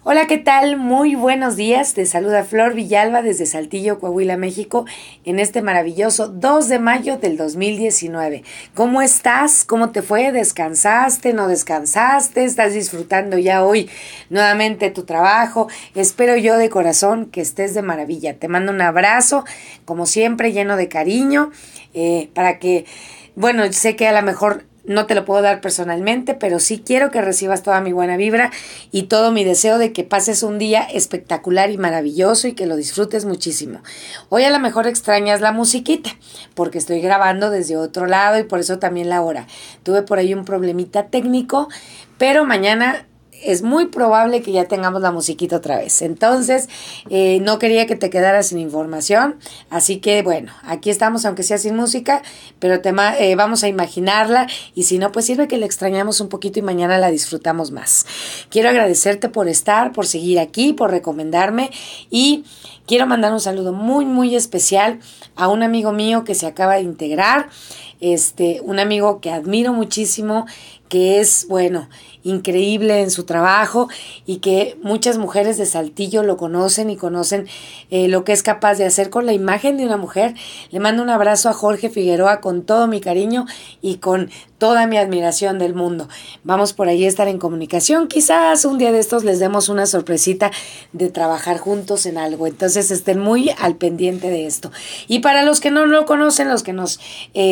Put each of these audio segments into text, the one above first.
Hola, ¿qué tal? Muy buenos días. Te saluda Flor Villalba desde Saltillo, Coahuila, México, en este maravilloso 2 de mayo del 2019. ¿Cómo estás? ¿Cómo te fue? ¿Descansaste? ¿No descansaste? ¿Estás disfrutando ya hoy nuevamente tu trabajo? Espero yo de corazón que estés de maravilla. Te mando un abrazo, como siempre, lleno de cariño, para que, bueno, sé que a lo mejor no te lo puedo dar personalmente, pero sí quiero que recibas toda mi buena vibra y todo mi deseo de que pases un día espectacular y maravilloso y que lo disfrutes muchísimo. Hoy a lo mejor extrañas la musiquita, porque estoy grabando desde otro lado y por eso también la hora. Tuve por ahí un problemita técnico, pero mañana es muy probable que ya tengamos la musiquita otra vez. Entonces, no quería que te quedaras sin información. Así que, bueno, aquí estamos, aunque sea sin música, pero vamos a imaginarla. Y si no, pues sirve que la extrañamos un poquito y mañana la disfrutamos más. Quiero agradecerte por estar, por seguir aquí, por recomendarme. Y quiero mandar un saludo muy, muy especial a un amigo mío que se acaba de integrar. Un amigo que admiro muchísimo, que es, bueno, increíble en su trabajo y que muchas mujeres de Saltillo lo conocen y conocen lo que es capaz de hacer con la imagen de una mujer. Le mando un abrazo a Jorge Figueroa con todo mi cariño y con toda mi admiración del mundo. Vamos por ahí a estar en comunicación. Quizás un día de estos les demos una sorpresita de trabajar juntos en algo. Entonces estén muy al pendiente de esto. Y para los que no lo conocen, los que nos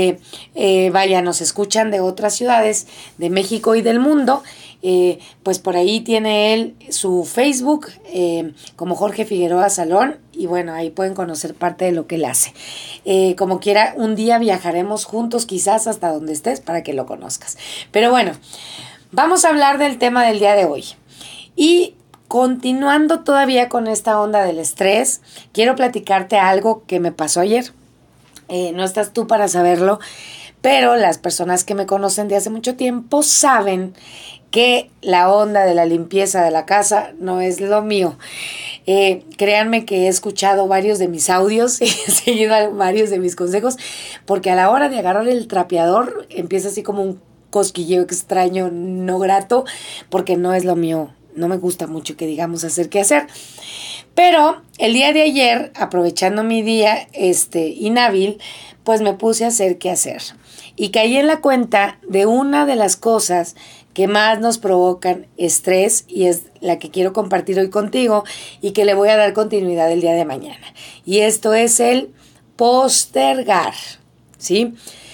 nos escuchan de otras ciudades de México y del mundo, pues por ahí tiene él su Facebook como Jorge Figueroa Salón y bueno, ahí pueden conocer parte de lo que él hace. Como quiera, un día viajaremos juntos quizás hasta donde estés para que lo conozcas. Pero bueno, vamos a hablar del tema del día de hoy. Y continuando todavía con esta onda del estrés, quiero platicarte algo que me pasó ayer. No estás tú para saberlo, pero las personas que me conocen de hace mucho tiempo saben que la onda de la limpieza de la casa no es lo mío. Créanme que he escuchado varios de mis audios y he seguido varios de mis consejos, porque a la hora de agarrar el trapeador empieza así como un cosquilleo extraño, no grato, porque no es lo mío. No me gusta mucho que digamos hacer qué hacer. Pero el día de ayer, aprovechando mi día inhábil, pues me puse a hacer qué hacer. Y caí en la cuenta de una de las cosas que más nos provocan estrés y es la que quiero compartir hoy contigo y que le voy a dar continuidad el día de mañana. Y esto es el postergar, ¿sí?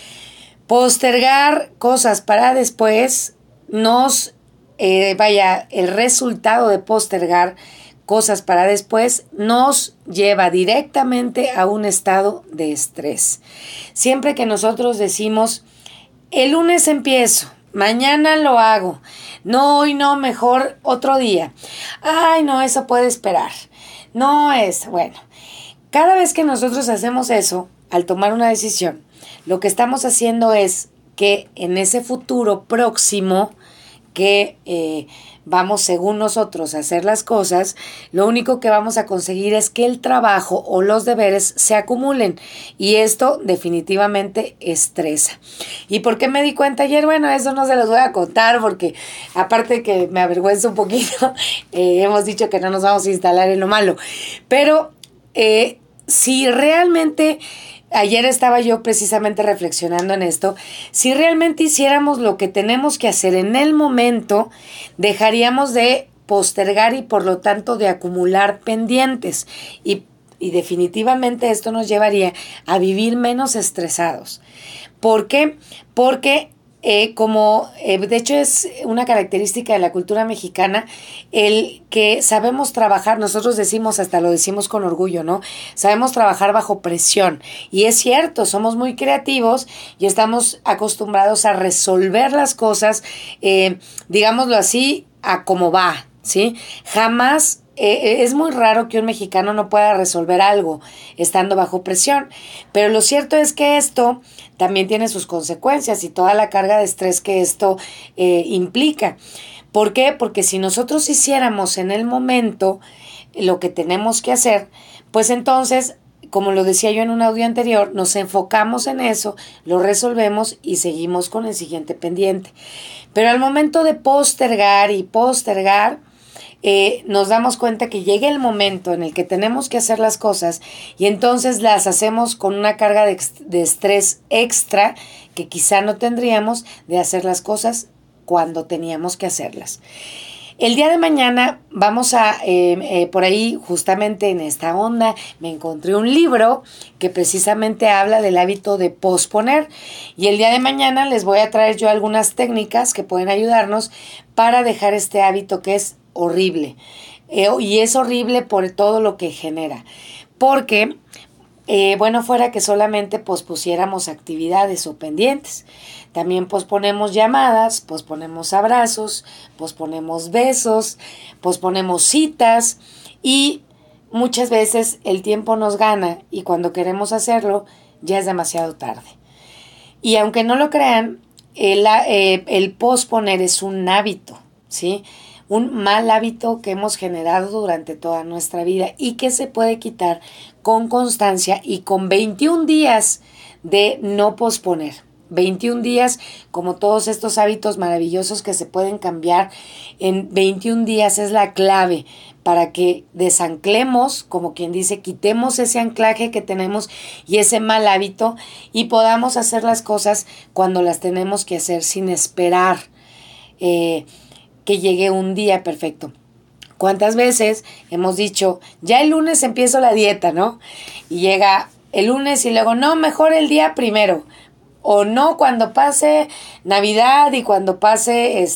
Postergar cosas para después el resultado de postergar cosas para después nos lleva directamente a un estado de estrés. Siempre que nosotros decimos, el lunes empiezo, mañana lo hago, no, hoy no, mejor otro día, ay no, eso puede esperar, no es, bueno, cada vez que nosotros hacemos eso, al tomar una decisión, lo que estamos haciendo es que en ese futuro próximo que vamos según nosotros a hacer las cosas, lo único que vamos a conseguir es que el trabajo o los deberes se acumulen y esto definitivamente estresa. ¿Y por qué me di cuenta ayer? Bueno, eso no se los voy a contar porque aparte que me avergüenza un poquito, hemos dicho que no nos vamos a instalar en lo malo, pero si realmente... Ayer estaba yo precisamente reflexionando en esto. Si realmente hiciéramos lo que tenemos que hacer en el momento, dejaríamos de postergar y por lo tanto de acumular pendientes. Y definitivamente esto nos llevaría a vivir menos estresados. ¿Por qué? Porque de hecho es una característica de la cultura mexicana, el que sabemos trabajar, nosotros decimos, hasta lo decimos con orgullo, ¿no? Sabemos trabajar bajo presión. Y es cierto, somos muy creativos y estamos acostumbrados a resolver las cosas, digámoslo así, a cómo va, ¿sí? Jamás... es muy raro que un mexicano no pueda resolver algo estando bajo presión, pero lo cierto es que esto también tiene sus consecuencias y toda la carga de estrés que esto implica. ¿Por qué? Porque si nosotros hiciéramos en el momento lo que tenemos que hacer, pues entonces, como lo decía yo en un audio anterior, nos enfocamos en eso, lo resolvemos y seguimos con el siguiente pendiente. Pero al momento de postergar y postergar, nos damos cuenta que llega el momento en el que tenemos que hacer las cosas y entonces las hacemos con una carga de estrés extra que quizá no tendríamos de hacer las cosas cuando teníamos que hacerlas. El día de mañana vamos a, por ahí justamente en esta onda, me encontré un libro que precisamente habla del hábito de posponer y el día de mañana les voy a traer yo algunas técnicas que pueden ayudarnos para dejar este hábito que es horrible. Y es horrible por todo lo que genera. Porque, bueno, fuera que solamente pospusiéramos actividades o pendientes. También posponemos llamadas, posponemos abrazos, posponemos besos, posponemos citas y muchas veces el tiempo nos gana y cuando queremos hacerlo ya es demasiado tarde. Y aunque no lo crean, el posponer es un hábito, ¿sí? Un mal hábito que hemos generado durante toda nuestra vida y que se puede quitar con constancia y con 21 días de no posponer. 21 días, como todos estos hábitos maravillosos que se pueden cambiar en 21 días es la clave para que desanclemos, como quien dice, quitemos ese anclaje que tenemos y ese mal hábito y podamos hacer las cosas cuando las tenemos que hacer sin esperar que llegue un día perfecto. ¿Cuántas veces hemos dicho, ya el lunes empiezo la dieta, ¿no? Y llega el lunes y luego, no, mejor el día primero. O no, cuando pase Navidad y cuando pase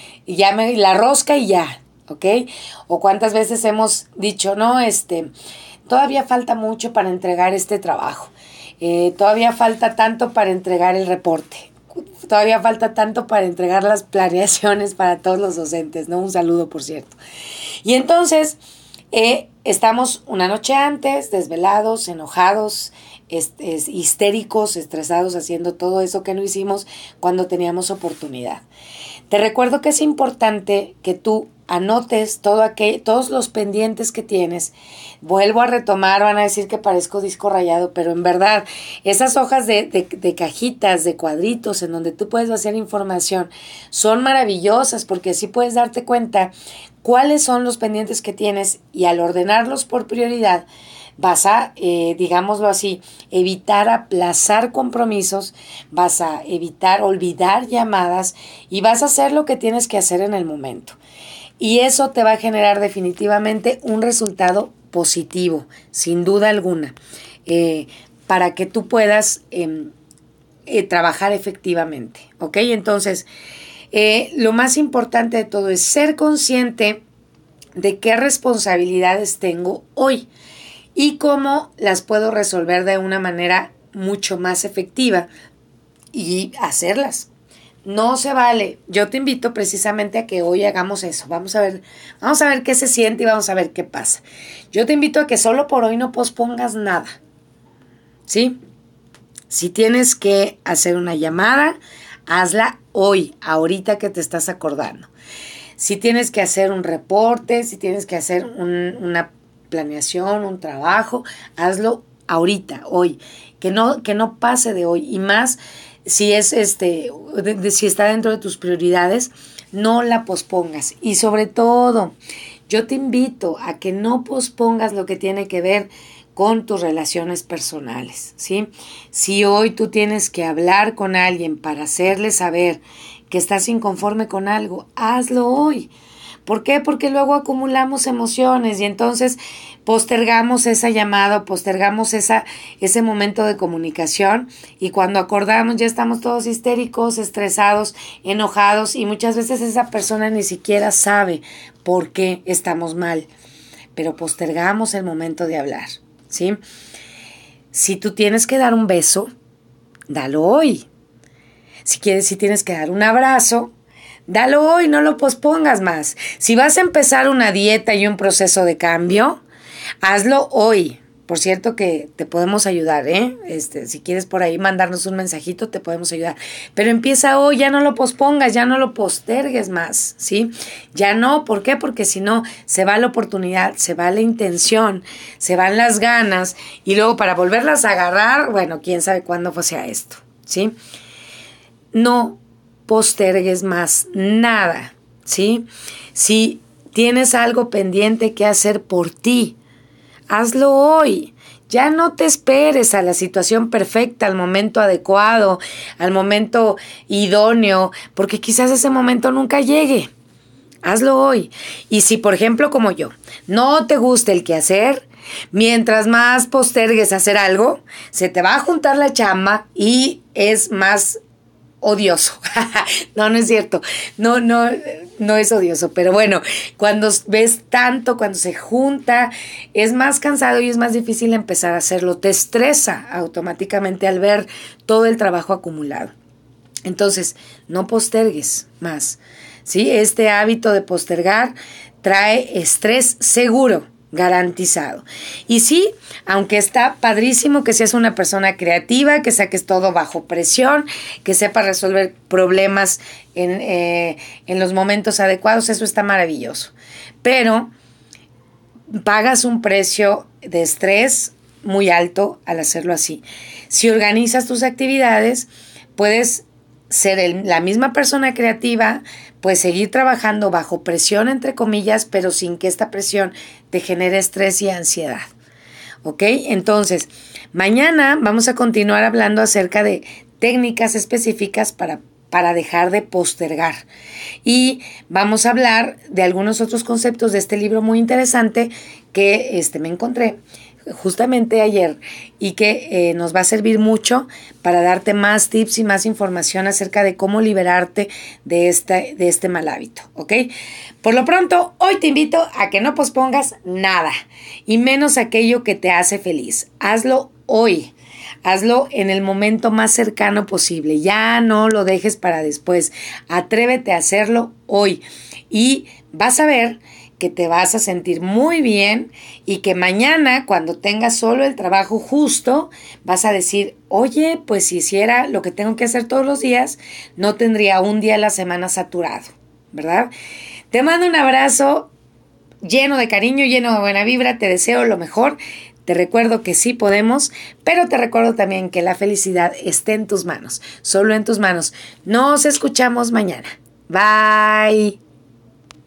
la rosca y ya, ¿ok? O cuántas veces hemos dicho, no, todavía falta mucho para entregar este trabajo. Todavía falta tanto para entregar el reporte. Todavía falta tanto para entregar las planeaciones para todos los docentes, ¿no? Un saludo, por cierto. Y entonces, estamos una noche antes, desvelados, enojados, histéricos, estresados, haciendo todo eso que no hicimos cuando teníamos oportunidad. Te recuerdo que es importante que tú anotes todos los pendientes que tienes. Vuelvo a retomar, van a decir que parezco disco rayado, pero en verdad, esas hojas de cajitas, de cuadritos, en donde tú puedes hacer información, son maravillosas porque así puedes darte cuenta cuáles son los pendientes que tienes y al ordenarlos por prioridad, vas a, digámoslo así, evitar aplazar compromisos, vas a evitar olvidar llamadas y vas a hacer lo que tienes que hacer en el momento. Y eso te va a generar definitivamente un resultado positivo, sin duda alguna, para que tú puedas trabajar efectivamente, ¿ok? Entonces, lo más importante de todo es ser consciente de qué responsabilidades tengo hoy y cómo las puedo resolver de una manera mucho más efectiva y hacerlas. No se vale. Yo te invito precisamente a que hoy hagamos eso. Vamos a ver qué se siente y vamos a ver qué pasa. Yo te invito a que solo por hoy no pospongas nada. ¿Sí? Si tienes que hacer una llamada, hazla hoy, ahorita que te estás acordando. Si tienes que hacer un reporte, si tienes que hacer una planeación, un trabajo, hazlo ahorita, hoy, que no pase de hoy y más si es si está dentro de tus prioridades, no la pospongas y sobre todo yo te invito a que no pospongas lo que tiene que ver con tus relaciones personales, ¿sí? Si hoy tú tienes que hablar con alguien para hacerle saber que estás inconforme con algo, hazlo hoy. ¿Por qué? Porque luego acumulamos emociones y entonces postergamos esa llamada, postergamos ese momento de comunicación y cuando acordamos ya estamos todos histéricos, estresados, enojados y muchas veces esa persona ni siquiera sabe por qué estamos mal, pero postergamos el momento de hablar, ¿sí? Si tú tienes que dar un beso, dalo hoy. Si tienes que dar un abrazo, dalo hoy, no lo pospongas más. Si vas a empezar una dieta y un proceso de cambio, hazlo hoy. Por cierto que te podemos ayudar, ¿eh? Si quieres por ahí mandarnos un mensajito, te podemos ayudar. Pero empieza hoy, ya no lo pospongas, ya no lo postergues más, ¿sí? Ya no, ¿por qué? Porque si no, se va la oportunidad, se va la intención, se van las ganas y luego para volverlas a agarrar, bueno, quién sabe cuándo sea esto, ¿sí? No postergues más nada, ¿sí? Si tienes algo pendiente que hacer por ti. Hazlo hoy. Ya no te esperes a la situación perfecta, al momento adecuado, al momento idóneo, porque quizás ese momento nunca llegue. Hazlo hoy. Y si, por ejemplo, como yo, no te gusta el quehacer, mientras más postergues hacer algo, se te va a juntar la chamba y es más odioso. No es cierto. No es odioso. Pero bueno, cuando ves tanto, cuando se junta, es más cansado y es más difícil empezar a hacerlo. Te estresa automáticamente al ver todo el trabajo acumulado. Entonces, no postergues más. ¿Sí? Este hábito de postergar trae estrés seguro, garantizado. Y sí, aunque está padrísimo que seas una persona creativa, que saques todo bajo presión, que sepas resolver problemas en los momentos adecuados, eso está maravilloso. Pero pagas un precio de estrés muy alto al hacerlo así. Si organizas tus actividades, puedes ser la misma persona creativa, pues seguir trabajando bajo presión, entre comillas, pero sin que esta presión te genere estrés y ansiedad. ¿Ok? Entonces, mañana vamos a continuar hablando acerca de técnicas específicas para dejar de postergar. Y vamos a hablar de algunos otros conceptos de este libro muy interesante que me encontré justamente ayer y que nos va a servir mucho para darte más tips y más información acerca de cómo liberarte de este mal hábito, ¿ok? Por lo pronto, hoy te invito a que no pospongas nada y menos aquello que te hace feliz. Hazlo hoy. Hazlo en el momento más cercano posible. Ya no lo dejes para después. Atrévete a hacerlo hoy y vas a ver que te vas a sentir muy bien y que mañana, cuando tengas solo el trabajo justo, vas a decir, oye, pues si hiciera lo que tengo que hacer todos los días, no tendría un día a la semana saturado, ¿verdad? Te mando un abrazo lleno de cariño, lleno de buena vibra, te deseo lo mejor. Te recuerdo que sí podemos, pero te recuerdo también que la felicidad está en tus manos, solo en tus manos. Nos escuchamos mañana. Bye.